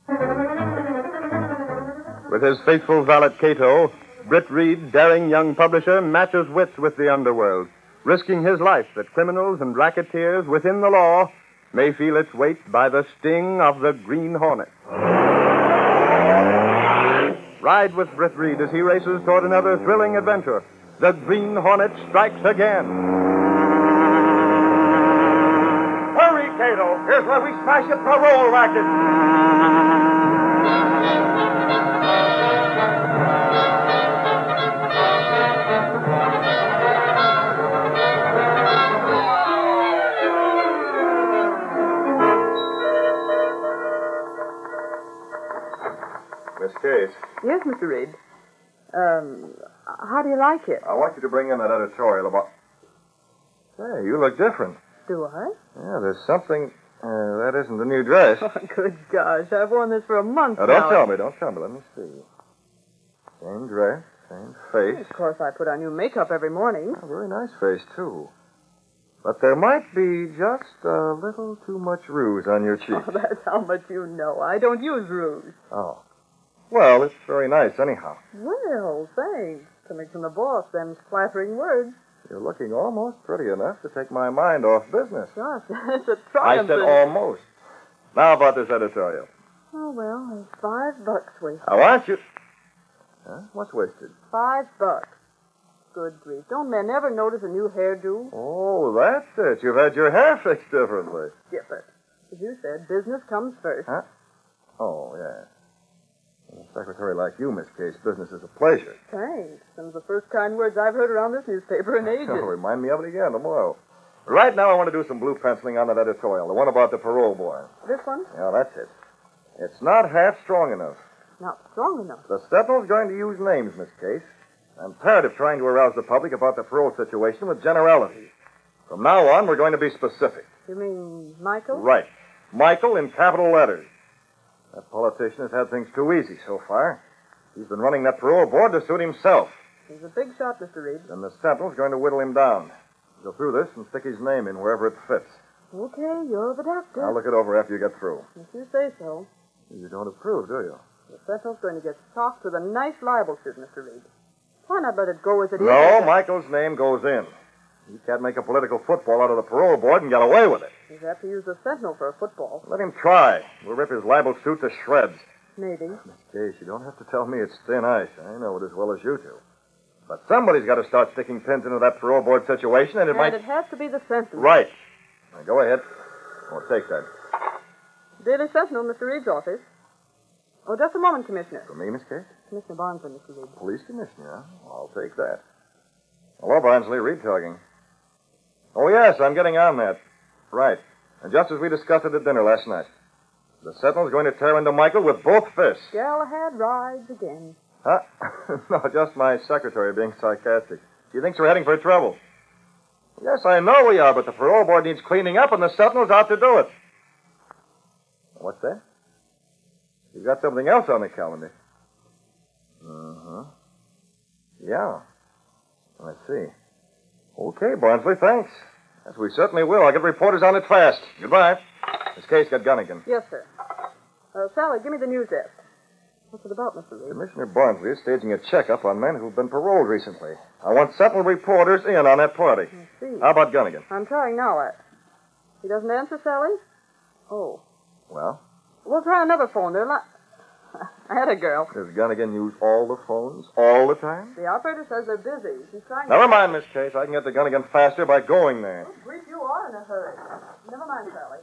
With his faithful valet Cato, Britt Reed, daring young publisher, matches wits with the underworld, risking his life that criminals and racketeers within the law may feel its weight by the sting of the Green Hornet. Ride with Britt Reed as he races toward another thrilling adventure. The Green Hornet strikes again. Hurry, Cato. Here's where we smash a parole racket. Miss Case. Yes, Mr. Reed. How do you like it? I want you to bring in that editorial about... Hey, you look different. Do I? Yeah, there's something... that isn't the new dress. Oh, good gosh. I've worn this for a month now. Don't tell me. Let me see. Same dress, same face. Of course, I put on new makeup every morning. A very nice face, too. But there might be just a little too much rouge on your cheeks. Oh, that's how much you know. I don't use rouge. Oh. Well, it's very nice, anyhow. Well, thanks. Coming from the boss, them flattering words. You're looking almost pretty enough to take my mind off business. Gosh, that's a I triumph. said almost. Now about this editorial. Oh, well, there's $5 wasted. I want you... Huh? What's wasted? $5. Good grief. Don't men ever notice a new hairdo? Oh, that's it. You've had your hair fixed differently. Skip it. As you said, business comes first. Huh? Oh, yeah. A secretary like you, Miss Case, business is a pleasure. Thanks. Them are the first kind words I've heard around this newspaper in ages. Oh, remind me of it again tomorrow. Right now, I want to do some blue penciling on that editorial, the one about the parole boy. This one? Yeah, that's it. It's not half strong enough. Not strong enough. The Sentinel's going to use names, Miss Case. I'm tired of trying to arouse the public about the parole situation with generalities. From now on, we're going to be specific. You mean Michael? Right. Michael in capital letters. That politician has had things too easy so far. He's been running that parole board to suit himself. He's a big shot, Mr. Reed. And the Sentinel's going to whittle him down. Go through this and stick his name in wherever it fits. Okay, you're the doctor. I'll look it over after you get through. If you say so. You don't approve, do you? The Sentinel's going to get socked with a nice libel suit, Mr. Reed. Why not let it go as it is? No, Michael's name goes in. He can't make a political football out of the parole board and get away with it. He'd have to use the Sentinel for a football. Let him try. We'll rip his libel suit to shreds. Maybe. Miss Case, you don't have to tell me it's thin ice. I know it as well as you do. But somebody's got to start sticking pins into that parole board situation, and it might... it has to be the Sentinel. Right. Now, go ahead. I'll take that. Daily Sentinel, Mr. Reed's office. Oh, just a moment, Commissioner. For me, Miss Case? Commissioner Barnsley, Mr. Reed. Police commissioner, huh? I'll take that. Hello, Barnsley. Reed talking. Oh, yes, I'm getting on that. Right. And just as we discussed it at dinner last night. The Sentinel's going to tear into Michael with both fists. Galahad rides again. Huh? No, just my secretary being sarcastic. She thinks we're heading for trouble. Yes, I know we are, but the parole board needs cleaning up, and the Sentinel's out to do it. What's that? You've got something else on the calendar. Uh-huh. Yeah. I see. Okay, Barnsley, thanks. Yes, we certainly will. I'll get reporters on it fast. Goodbye. This case got Gunnigan. Yes, sir. Sally, give me the news desk. What's it about, Mr. Reed? Commissioner Barnsley is staging a checkup on men who've been paroled recently. I want Sentinel reporters in on that party. I see. How about Gunnigan? I'm trying now. He doesn't answer, Sally? Oh. Well? We'll try another phone. I had a girl. Does Gunnigan use all the phones all the time? The operator says they're busy. She's trying Never mind, Miss Case. I can get to Gunnigan faster by going there. Oh, grief, you are in a hurry. Never mind, Sally.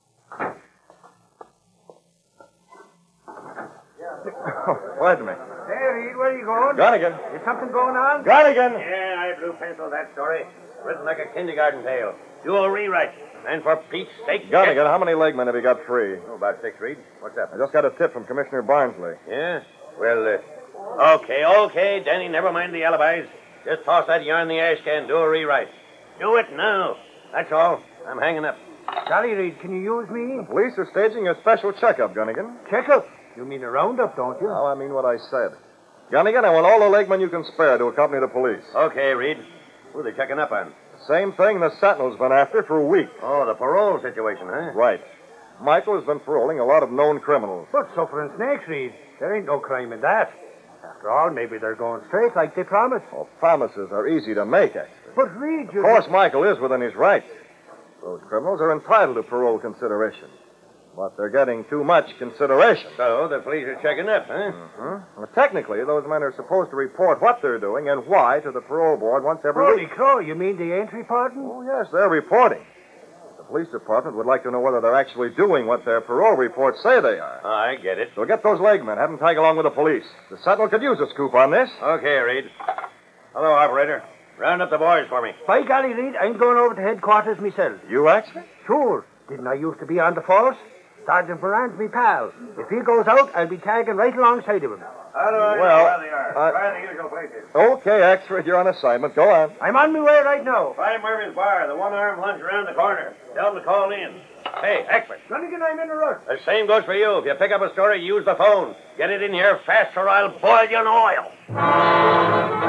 Wait a minute. Hey, Reed, where are you going? Gunnigan. Is something going on? Gunnigan! Yeah, I blue penciled that story. Written like a kindergarten tale. Do a rewrite. And for Pete's sake... Gunnigan, how many legmen have you got free? Oh, about 6, Reed. What's up? I just got a tip from Commissioner Barnsley. Yeah? Well, okay, Danny, never mind the alibis. Just toss that yarn in the ash can. Do a rewrite. Do it now. That's all. I'm hanging up. Golly, Reed, can you use me? Police are staging a special checkup, Gunnigan. Checkup? You mean a roundup, don't you? Well, I mean what I said. Gunnigan, I want all the legmen you can spare to accompany the police. Okay, Reed. Who are they checking up on? Same thing the Sentinel's been after for a week. Oh, the parole situation, huh? Right. Michael has been paroling a lot of known criminals. But suffering snakes, Reed. There ain't no crime in that. After all, maybe they're going straight like they promised. Well, promises are easy to make, Exford. But Reed, Of course, Michael is within his rights. Those criminals are entitled to parole consideration. But they're getting too much consideration. So the police are checking up, huh? Well, technically, those men are supposed to report what they're doing and why to the parole board once every Holy week. crow, you mean they ain't reporting? Oh, yes, they're reporting. The police department would like to know whether they're actually doing what their parole reports say they are. I get it. So get those leg men. Have them tag along with the police. The Sentinel could use a scoop on this. Okay, Reed. Hello, operator. Round up the boys for me. By golly, Reed, I'm going over to headquarters myself. You, Exford? Sure. Didn't I used to be on the force? Sergeant Moran's me pal. If he goes out, I'll be tagging right alongside of him. How do I Well, know where they are? Try the usual places. Okay, Exford, you're on assignment. Go on. I'm on my way right now. Try Murphy's bar, the one-armed lunch around the corner. Tell them to call in. Hey, Eckford. Running I'm in a rush. The same goes for you. If you pick up a story, use the phone. Get it in here fast or I'll boil you in oil.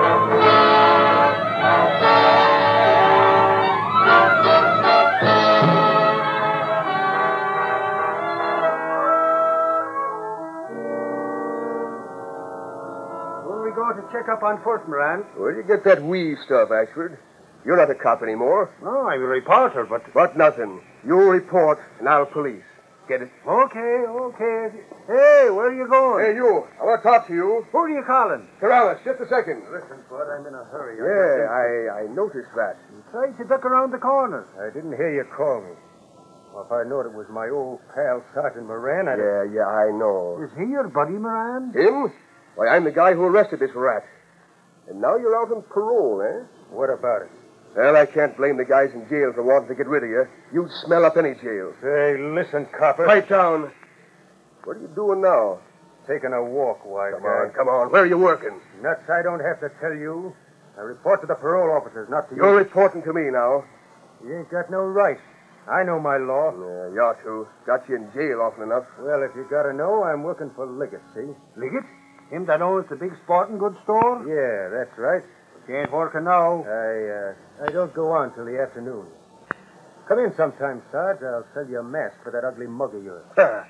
Where we go to check up on first, Moran? Where'd you get that weave stuff, Ashford? You're not a cop anymore. Oh, I'm a reporter, but... But nothing. You'll report, and I'll police. Get it? Okay. Hey, where are you going? Hey, you. I want to talk to you. Who are you calling? Corrales, just a second. Listen, Bud, I'm in a hurry. Yeah, I noticed that. Try to duck around the corner. I didn't hear you call me. Well, if I knowed it was my old pal, Sergeant Moran, I'd... Yeah, I know. Is he your buddy, Moran? Him? Why, I'm the guy who arrested this rat. And now you're out on parole, eh? What about it? Well, I can't blame the guys in jail for wanting to get rid of you. You'd smell up any jail. Hey, listen, copper. Pipe down. What are you doing now? Taking a walk, wise Come on. Where are you working? Nuts, I don't have to tell you. I report to the parole officers, not to you. You're reporting to me now. You ain't got no right. I know my law. Yeah, you ought to. Got you in jail often enough. Well, if you gotta know, I'm working for Liggett, see? Liggett? Him that owns the big sporting goods store? Yeah, that's right. He ain't working now. I don't go on till the afternoon. Come in sometime, Sarge. I'll sell you a mask for that ugly mug of yours.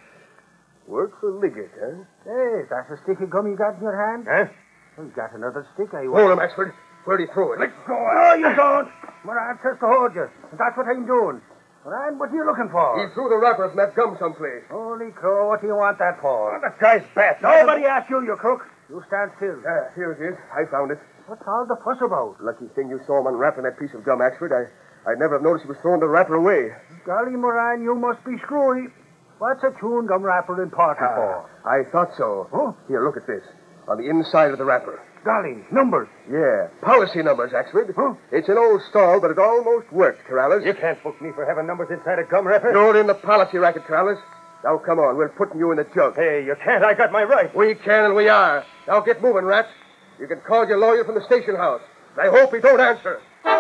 Work for Liggett, huh? Hey, that's a stick of gum you got in your hand? Huh? You got another stick, I Hold him, Axford. Where'd he throw it? go. No, you don't. Moran says to hold you. And that's what I'm doing. Moran, what are you looking for? He threw the wrapper from that gum someplace. Holy crow, what do you want that for? That guy's bat. Nobody asked you, you crook. You stand still. Here it is. I found it. What's all the fuss about? Lucky thing you saw him unwrapping that piece of gum, Axford. I'd never have noticed he was throwing the wrapper away. Golly, Moran, you must be screwy. What's a chewing gum wrapper important for? I thought so. Oh? Here, look at this. On the inside of the wrapper. Golly, numbers. Yeah, policy numbers, Axford. Huh? It's an old stall, but it almost worked, Corrales. You can't book me for having numbers inside a gum wrapper. You're in the policy racket, Corrales. Now, come on. We're putting you in the jug. Hey, you can't. I got my right. We can and we are. Now, get moving, rats. You can call your lawyer from the station house. I hope he don't answer.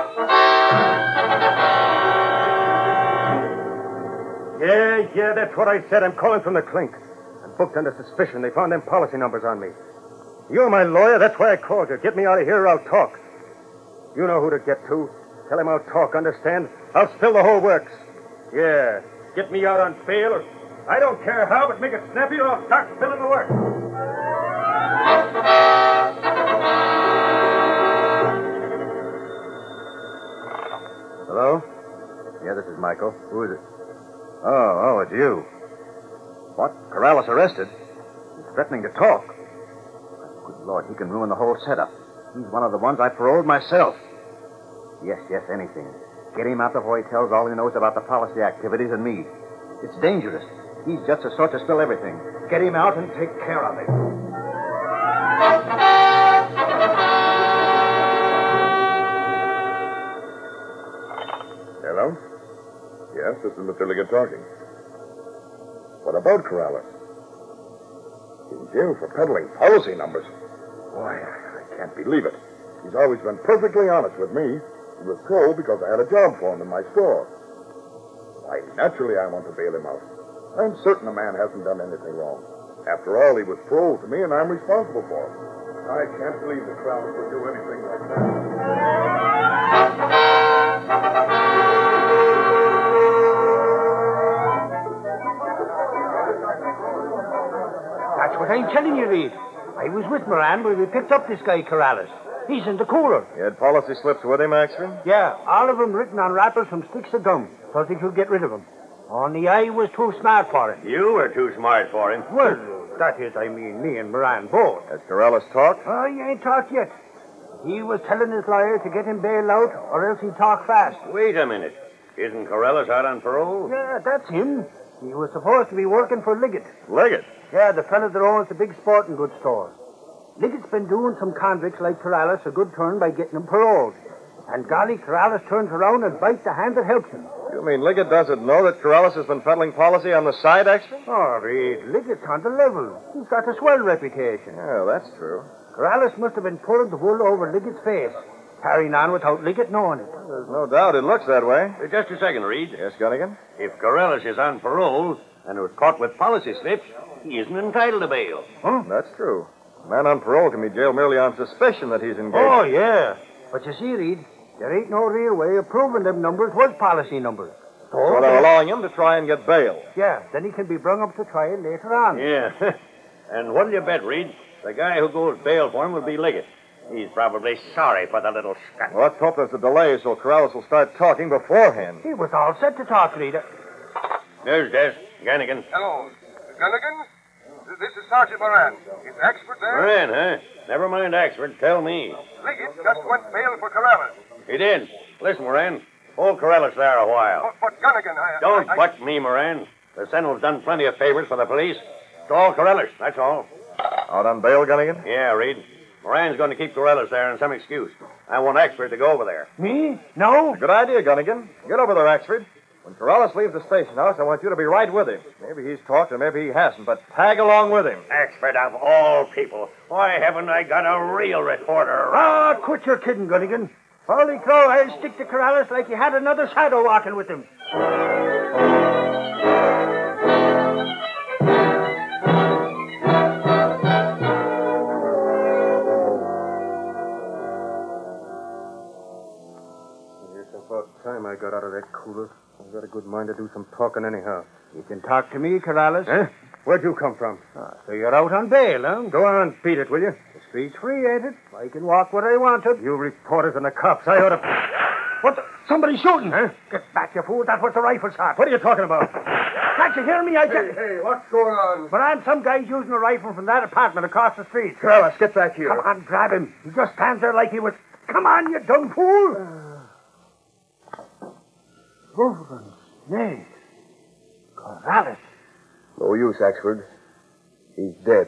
Yeah, that's what I said. I'm calling from the clink. I'm booked under suspicion. They found them policy numbers on me. You're my lawyer. That's why I called you. Get me out of here or I'll talk. You know who to get to. Tell him I'll talk, understand? I'll spill the whole works. Yeah, get me out on bail or... I don't care how, but make it snappy or I'll start spilling the works. Hello? Yeah, this is Michael. Who is it? Oh, it's you. What? Corrales arrested? He's threatening to talk. Good Lord, he can ruin the whole setup. He's one of the ones I paroled myself. Yes, anything. Get him out before he tells all he knows about the policy activities and me. It's dangerous. He's just the sort to spill everything. Get him out and take care of him. Hello? Yes, this is Mr. Liggett talking. What about Corrales? In jail for peddling policy numbers. Why, I can't believe it. He's always been perfectly honest with me. He was paroled because I had a job for him in my store. Why, naturally I want to bail him out. I'm certain the man hasn't done anything wrong. After all, he was paroled to me, and I'm responsible for him. I can't believe the Crowns would do anything like that. That's what I'm telling you, Reed. I was with Moran when we picked up this guy, Corrales. He's in the cooler. He had policy slips with him, Axford? Yeah, all of them written on wrappers from sticks of gum. Thought they could get rid of him. Only I was too smart for it. You were too smart for him. Well, that is, I mean, me and Moran both. Has Corrales talked? Oh, he ain't talked yet. He was telling his lawyer to get him bailed out, or else he'd talk fast. Wait a minute. Isn't Corrales out on parole? Yeah, that's him. He was supposed to be working for Liggett. Liggett? Yeah, the fella that owns the big sporting goods store. Liggett's been doing some convicts like Corrales a good turn by getting them paroled. And golly, Corrales turns around and bites the hand that helps him. You mean Liggett doesn't know that Corrales has been peddling policy on the side, Axford? Oh, Reed, Liggett's on the level. He's got a swell reputation. Yeah, that's true. Corrales must have been pulling the wool over Liggett's face, carrying on without Liggett knowing it. There's no doubt it looks that way. Just a second, Reed. Yes, Gunnigan? If Corrales is on parole and was caught with policy slips, he isn't entitled to bail. That's true. A man on parole can be jailed merely on suspicion that he's engaged. Oh, yeah. But you see, Reed, there ain't no real way of proving them numbers was policy numbers. So they're allowing him to try and get bail. Yeah, then he can be brung up to trial later on. Yeah. And what'll you bet, Reed? The guy who goes bail for him will be Liggett. He's probably sorry for the little scut. Well, let's hope there's a delay so Corrales will start talking beforehand. He was all set to talk, Reed. There's Des. Gannigan. Hello. Gunnigan? This is Sergeant Moran. Is Axford there? Moran, huh? Never mind Axford. Tell me. Liggett just went bail for Corrales. He did. Listen, Moran. Hold Corrales there a while. But Gunnigan, Don't butt me, Moran. The Sentinel's done plenty of favors for the police. It's all Corrales, that's all. Out on bail, Gunnigan? Yeah, Reed. Moran's going to keep Corrales there on some excuse. I want Axford to go over there. Me? No? Good idea, Gunnigan. Get over there, Axford. When Corrales leaves the station house, I want you to be right with him. Maybe he's talked and maybe he hasn't, but tag along with him. Axford, of all people. Why haven't I got a real reporter? Ah, quit your kidding, Gunnigan. Holy crow, I'll stick to Corrales like he had another shadow walking with him. It's about time I got out of that cooler. I've got a good mind to do some talking anyhow. You can talk to me, Corrales. Huh? Where'd you come from? So you're out on bail, huh? Go on, beat it, will you? The street's free, ain't it? I can walk where I want to. You reporters and the cops, I ought to... What the... Somebody's shooting. Huh? Get back, you fool. That was the rifle shot. What are you talking about? Can't you hear me? Hey, what's going on? But I'm some guy's using a rifle from that apartment across the street. Corrales, get back here. Come on, grab him. He just stands there like he was... Come on, you dumb fool. Wolverine. Nay. Corrales. No use, Axford. He's dead.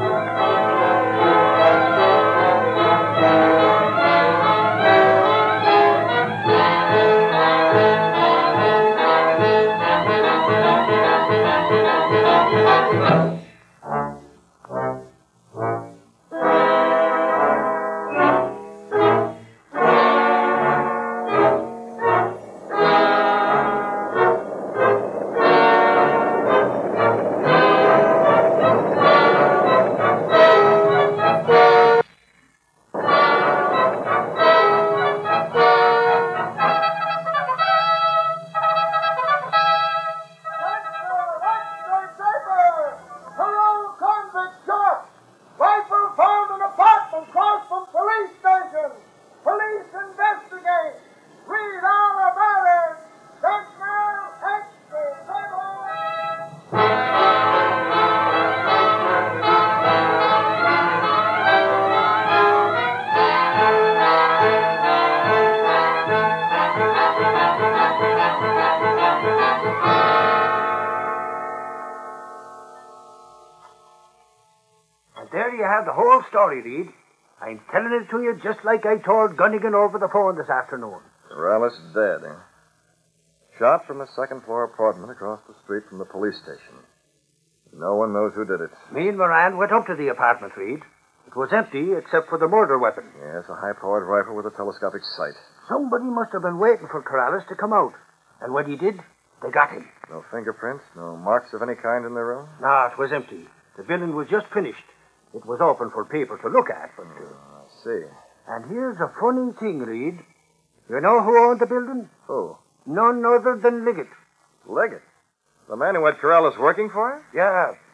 There you have the whole story, Reed. I'm telling it to you just like I told Gunnigan over the phone this afternoon. Corrales dead, eh? Shot from the second-floor apartment across the street from the police station. No one knows who did it. Me and Moran went up to the apartment, Reed. It was empty except for the murder weapon. Yes, a high-powered rifle with a telescopic sight. Somebody must have been waiting for Corrales to come out. And when he did, they got him. No fingerprints, no marks of any kind in the room? No, it was empty. The building was just finished. It was open for people to look at, but... I see. And here's a funny thing, Reed. You know who owned the building? Who? None other than Liggett. Liggett? The man who had Corrales working for him? Yeah,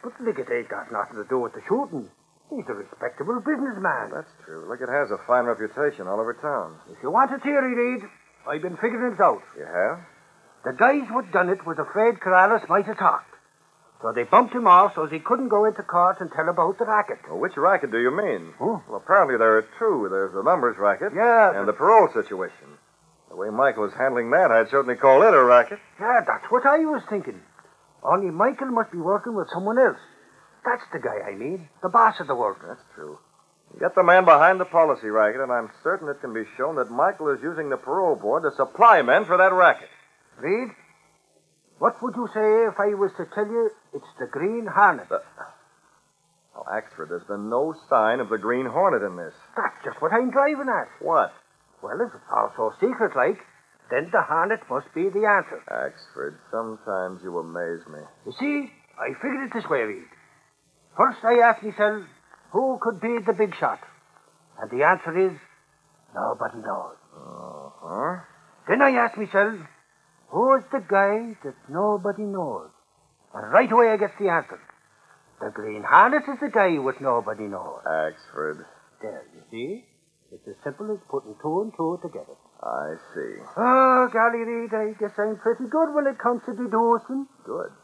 But Liggett ain't got nothing to do with the shooting. He's a respectable businessman. That's true. Liggett has a fine reputation all over town. If you want a theory, Reed, I've been figuring it out. You have? The guys what done it was afraid Corrales might have talked. So they bumped him off so he couldn't go into court and tell about the racket. Well, which racket do you mean? Huh? Well, apparently there are two. There's the numbers racket Yeah. and the parole situation. The way Michael was handling that, I'd certainly call it a racket. Yeah, that's what I was thinking. Only Michael must be working with someone else. That's the guy I mean, the boss of the work. That's true. Get the man behind the policy racket, and I'm certain it can be shown that Michael is using the parole board to supply men for that racket. Reed, what would you say if I was to tell you it's the Green Hornet? Oh, Axford, there's been no sign of the Green Hornet in this. That's just what I'm driving at. What? Well, if it's all so secret-like, then the Hornet must be the answer. Axford, sometimes you amaze me. You see, I figured it this way, Reed. First, I asked myself, who could be the big shot? And the answer is, nobody knows. Uh-huh. Then I asked myself, who's the guy that nobody knows? And right away I get the answer. The Green Hornet is the guy what nobody knows. Axford, There, you see? It's as simple as putting two and two together. I see. Oh, golly, Reed, I guess I'm pretty good when it comes to deducing. Good.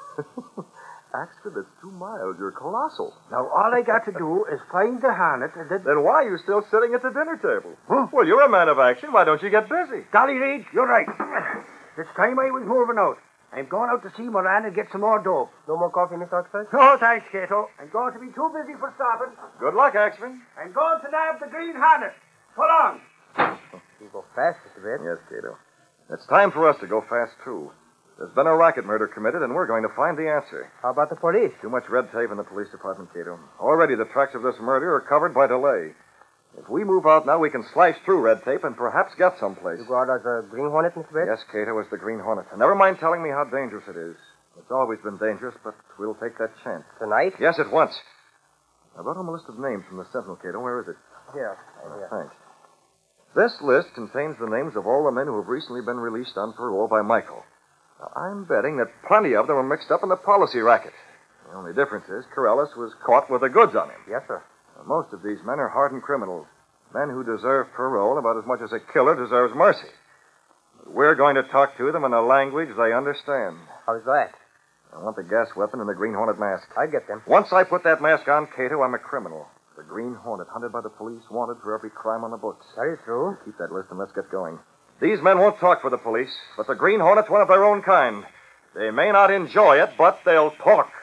Axford, that's 2 miles. You're colossal. Now, all I got to do is find the Hornet and then... Then why are you still sitting at the dinner table? Huh? Well, you're a man of action. Why don't you get busy? Golly, Reed, you're right. It's time I was moving out. I'm going out to see Moran and get some more dope. No more coffee, Mr. Oxford? No, thanks, Cato. I'm going to be too busy for stopping. Good luck, Axford. I'm going to nab the Green Hornet. So long. You go fast, Mr. Red. Yes, Cato. It's time for us to go fast, too. There's been a racket murder committed, and we're going to find the answer. How about the police? Too much red tape in the police department, Cato. Already the tracks of this murder are covered by delay. If we move out now, we can slice through red tape and perhaps get someplace. You go out as a Green Hornet, Mr. Red? Yes, Cato, it's the Green Hornet. And never mind telling me how dangerous it is. It's always been dangerous, but we'll take that chance. Tonight? Yes, at once. I brought home a list of names from the Sentinel, Cato. Where is it? Here. Thanks. This list contains the names of all the men who have recently been released on parole by Michael. Now, I'm betting that plenty of them were mixed up in the policy racket. The only difference is Corrales was caught with the goods on him. Yes, sir. Now, most of these men are hardened criminals. Men who deserve parole about as much as a killer deserves mercy. But we're going to talk to them in a language they understand. How's that? I want the gas weapon and the Green Hornet mask. I get them. Once I put that mask on, Cato, I'm a criminal. The Green Hornet, hunted by the police, wanted for every crime on the books. That is true. Keep that list and let's get going. These men won't talk for the police, but the Green Hornet's one of their own kind. They may not enjoy it, but they'll talk.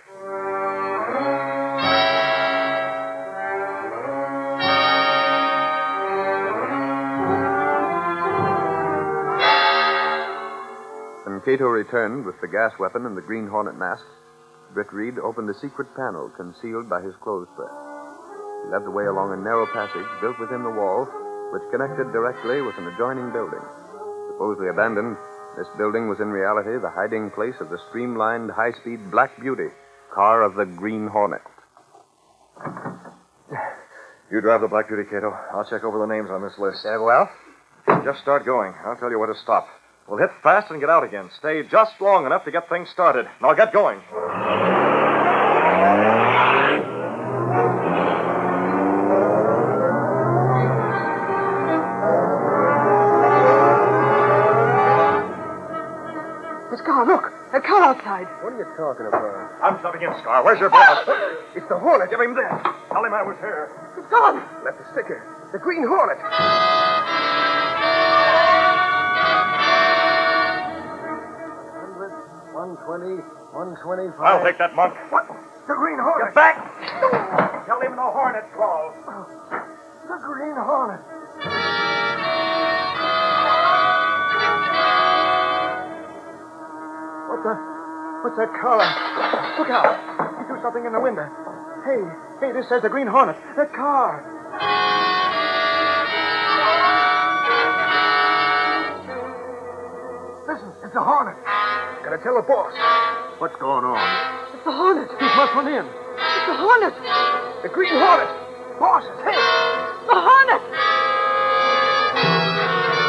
When Cato returned with the gas weapon and the Green Hornet mask, Britt Reed opened a secret panel concealed by his clothes press. He led the way along a narrow passage built within the wall, which connected directly with an adjoining building. Supposedly abandoned, this building was in reality the hiding place of the streamlined, high-speed Black Beauty, car of the Green Hornet. You drive the Black Beauty, Cato. I'll check over the names on this list. Very well. Just start going. I'll tell you where to stop. We'll hit fast and get out again. Stay just long enough to get things started. Now get going. Scar, look. A car outside. What are you talking about? I'm stopping in, Scar. Where's your boss? It's the Hornet. Give him this. Tell him I was here. It's gone. Left the sticker. The Green Hornet. 120, 125. I'll take that, Monk. What? The Green Hornet. Get back! Tell him no hornet crawls. The Green Hornet. What's that car? Look out. He threw something in the window. Hey, this says the Green Hornet. That car. Listen, it's a Hornet. Gotta tell the boss. What's going on? It's the Hornet. He's muscling in. It's the Hornet. The Green Hornet. Boss, it's him. The Hornet.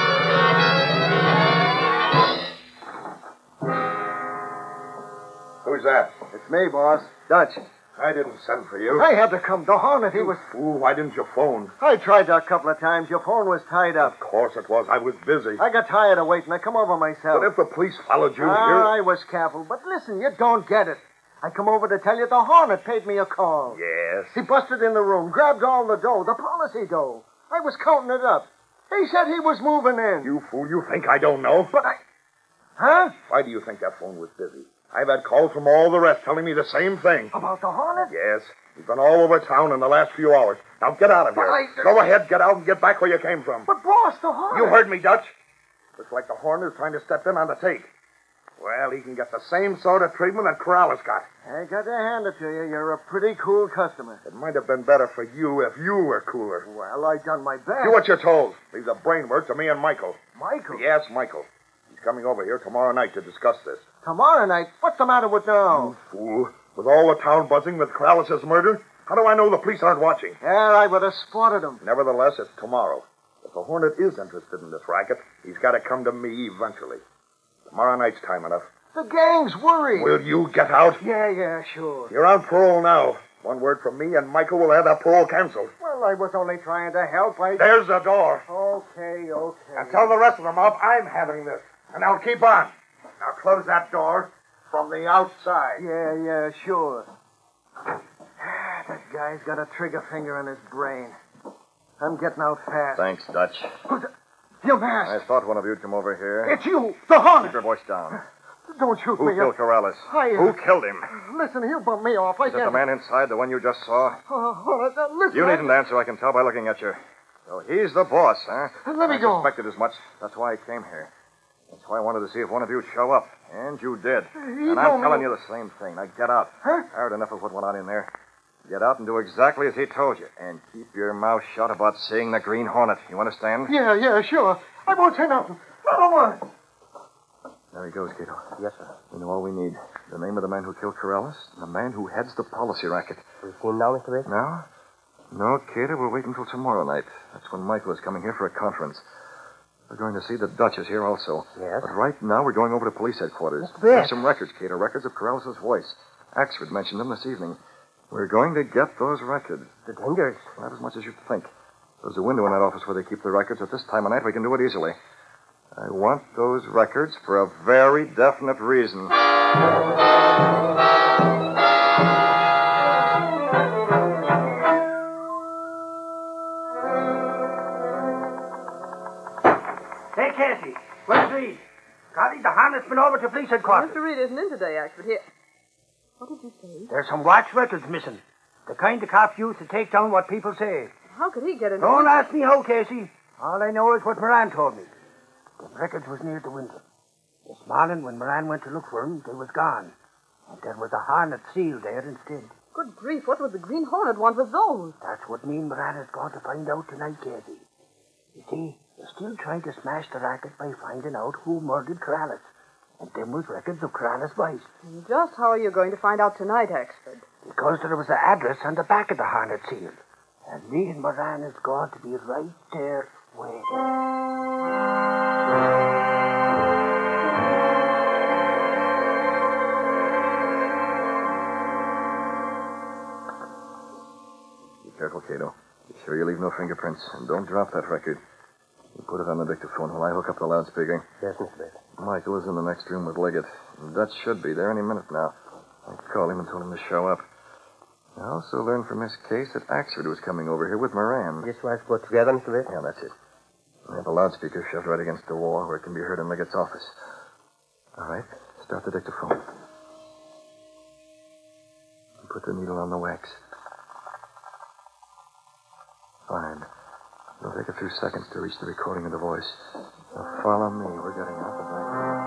Who's Who's that? It's me, boss. Dutch. I didn't send for you. I had to come. The Hornet, he You was... fool, why didn't you phone? I tried that a couple of times. Your phone was tied up. Of course it was. I was busy. I got tired of waiting. I come over myself. But if the police followed you here... I was careful. But listen, you don't get it. I come over to tell you the Hornet paid me a call. Yes. He busted in the room, grabbed all the dough, the policy dough. I was counting it up. He said he was moving in. You fool, you think I don't know? But I... Huh? Why do you think that phone was busy? I've had calls from all the rest telling me the same thing. About the Hornet? Yes. He's been all over town in the last few hours. Now get out of here. Go ahead, get out and get back where you came from. But, boss, the Hornet... You heard me, Dutch. Looks like the Hornet is trying to step in on the take. Well, he can get the same sort of treatment that Corrales got. I got to hand it to you. You're a pretty cool customer. It might have been better for you if you were cooler. Well, I done my best. Do what you're told. Leave the brain work to me and Michael. Michael? Yes, Michael. He's coming over here tomorrow night to discuss this. Tomorrow night? What's the matter with now? Fool. With all the town buzzing with Corrales' murder, how do I know the police aren't watching? Well, I would have spotted him. Nevertheless, it's tomorrow. If the Hornet is interested in this racket, he's got to come to me eventually. Tomorrow night's time enough. The gang's worried. Will you get out? Yeah, sure. You're on parole now. One word from me, and Michael will have that parole canceled. Well, I was only trying to help. There's the door. Okay. And tell the rest of them up I'm having this. And I'll keep on. Now close that door from the outside. Yeah, sure. That guy's got a trigger finger in his brain. I'm getting out fast. Thanks, Dutch. Your mask. I thought one of you'd come over here. It's you, the Hornet. Keep your voice down. Don't shoot Who me. killed Corrales? Who killed him? Listen, he'll bump me off. Is it the man inside, the one you just saw? Hornet, listen. You needn't answer. I can tell by looking at you. So he's the boss, huh? Let me go. I suspected as much. That's why I came here. That's why I wanted to see if one of you'd show up. And you did. And I'm telling you the same thing. Now get out. Huh? I heard enough of what went on in there. Get out and do exactly as he told you. And keep your mouth shut about seeing the Green Hornet. You understand? Yeah, sure. I won't say nothing. Not a word. There he goes, Cato. Yes, sir. We know all we need. The name of the man who killed Corrales and the man who heads the policy racket. We've seen now, Mr. Rick? No? No, Cato, we'll wait until tomorrow night. That's when Michael is coming here for a conference. We're going to see the Duchess here also. Yes? But right now, we're going over to police headquarters. Mr. Rick. There's some records, Cato. Records of Corrales' voice. Axford mentioned them this evening. We're going to get those records. The dangerous. Not as much as you think. There's a window in that office where they keep the records. At this time of night, we can do it easily. I want those records for a very definite reason. Hey, Cassie. Where's Reed? Golly, the Hornet's been over to police headquarters. Mr. Reed isn't in today, Axford. Here. What did you say? There's some watch records missing. The kind the cops use to take down what people say. How could he get in? Don't ask me how, Casey. All I know is what Moran told me. The records was near the window. This morning, when Moran went to look for 'em, they was gone. And there was a Hornet seal there instead. Good grief, what would the Green Hornet want with those? That's what me and Moran is going to find out tonight, Casey. You see, they're still trying to smash the racket by finding out who murdered Corrales. And them was records of Corrales' voice. And just how are you going to find out tonight, Axford? Because there was an address on the back of the Hornet seal. And me and Moran is going to be right there waiting. Be careful, Cato. Be sure you leave no fingerprints. And don't drop that record. You put it on the dictaphone while I hook up the loudspeaker. Yes, Mr. Bates. Michael is in the next room with Liggett. And Dutch should be there any minute now. I called him and told him to show up. I also learned from this case that Axford was coming over here with Moran. This was put together, Mr. Bates? Yeah, that's it. I have a loudspeaker shoved right against the wall where it can be heard in Liggett's office. All right, start the dictaphone. Put the needle on the wax. Fine. It'll take a few seconds to reach the recording of the voice. Now follow me. We're getting out the back door.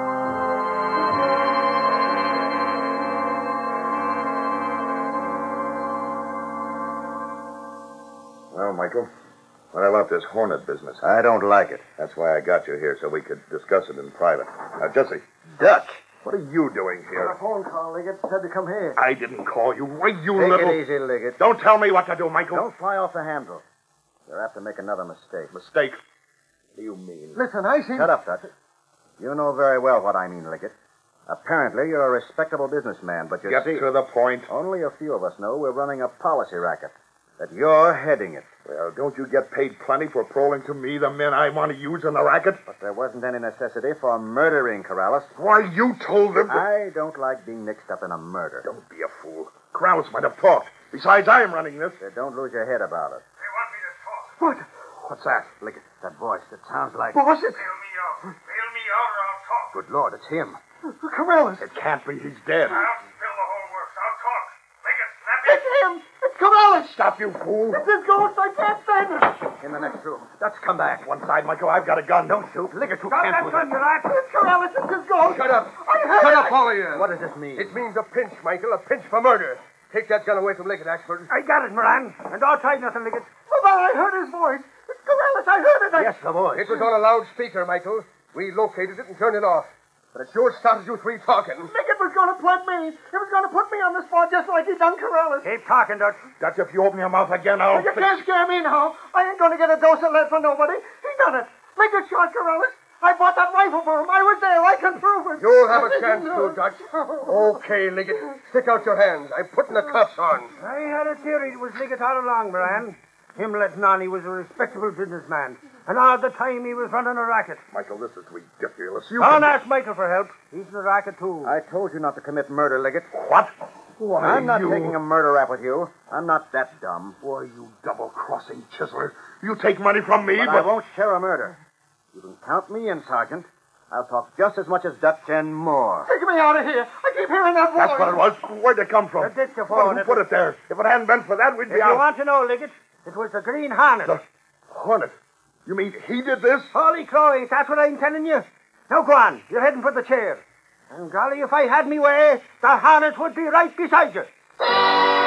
Well, Michael, what about this Hornet business? I don't like it. That's why I got you here, so we could discuss it in private. Now, Jesse, Dutch. what are you doing Got here? a phone call. Liggett said to come here. I didn't call you. Wait, you Take little... it easy, Liggett. Don't tell me what to do, Michael. Don't fly off the handle. You're apt to make another mistake. Mistake. What do you mean? Listen, I see... Shut up, Dutch. You know very well what I mean, Liggett. Apparently, you're a respectable businessman, but you Get see... to the point. Only a few of us know we're running a policy racket. That you're heading it. Well, don't you get paid plenty for proling to me the men I want to use in the racket? But there wasn't any necessity for murdering Corrales. Why, you told them... I don't like being mixed up in a murder. Don't be a fool. Corrales might have talked. Besides, I am running this. Don't lose your head about it. They want me to talk. What? What's that? Liggett, that voice, that sounds like... What was it? Bail me out. Bail me out or I'll talk. Good Lord, it's him. Corrales. It can't be. He's dead. I'll spill the whole works. I'll talk. Make it snap It's him! It's Corrales! Stop, you fool. It's his ghost! I can't stand it! In the next room. Let's come back. One side, Michael. I've got a gun. Don't shoot. Liggett, you Stop can't that do gun, that. you rat! It's Corrales! It's his ghost! Shut up. I heard Shut it. up, all of you. What does this mean? It means a pinch, Michael. A pinch for murder. Take that gun away from Liggett, Ashford. I got it, Moran. And don't try nothing, Liggett. Papa, I heard his voice. It's Corrales. I heard it. Yes, the voice. It was on a loudspeaker, Michael. We located it and turned it off. But it sure started you three talking. Liggett was going to plug me. He was going to put me on the spot just like he done Corrales. Keep talking, Dutch. Dutch, if you open your mouth again, I'll... You can't scare me now. I ain't going to get a dose of lead for nobody. He done it. Liggett shot Corrales. I bought that rifle for him. I was there. I can prove it. You'll have a chance to, Dutch. Okay, Liggett. Stick out your hands. I'm putting the cuffs on. I had a theory it was Liggett all along, Moran. Him letting on he was a respectable businessman. And all the time he was running a racket. Michael, this is ridiculous. You Don't can... ask Michael for help. He's in the racket, too. I told you not to commit murder, Liggett. What? Why, I'm not you... taking a murder rap with you. I'm not that dumb. Why, you double-crossing chiseler. You take money from me, But I won't share a murder. You can count me in, Sergeant. I'll talk just as much as Dutch and more. Take me out of here. I keep hearing that voice. That's what it was. Where'd it come from? The ditch you Well, found who it. put it there? If it hadn't been for that, we'd If be you out. want to know, Liggett, it was the Green Hornet. The Hornet? You mean he did this? Holy Chloe, that's what I'm telling you. Now go on. You're heading for the chair. And golly, if I had me way, the Hornet would be right beside you.